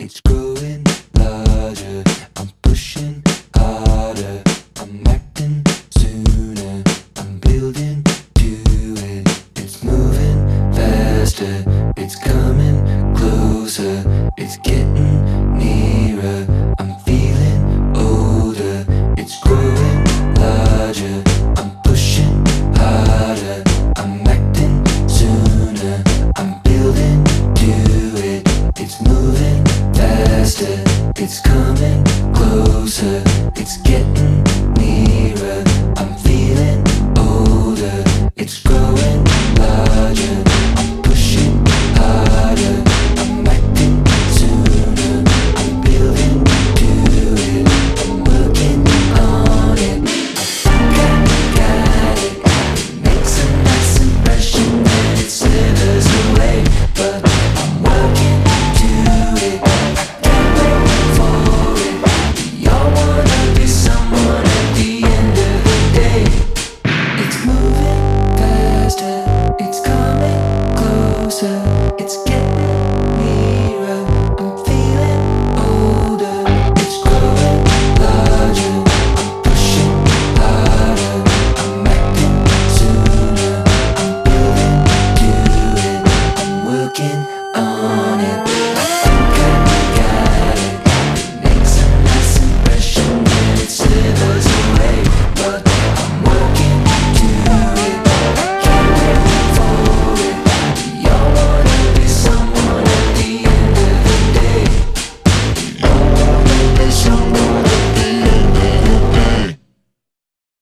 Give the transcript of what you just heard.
It's growing larger. I'm pushing harder. I'm acting sooner. I'm building to it. It's moving faster. It's coming closer. It's getting nearer. I'm feeling older. It's growing larger. I'm pushing harder. I'm acting sooner. I'm building to it. It's moving faster. It's coming closer. It's getting nearer. I'm feeling older. It's growing larger. I'm pushing harder. I'm acting sooner. I'm building to it. I'm working on it. I think I got it. It makes a nice impression and it slithers away, but I'm working to it. I can't wait for it. We all wanna be someone at the end of the day. It's moving faster. It's coming closer. It's getting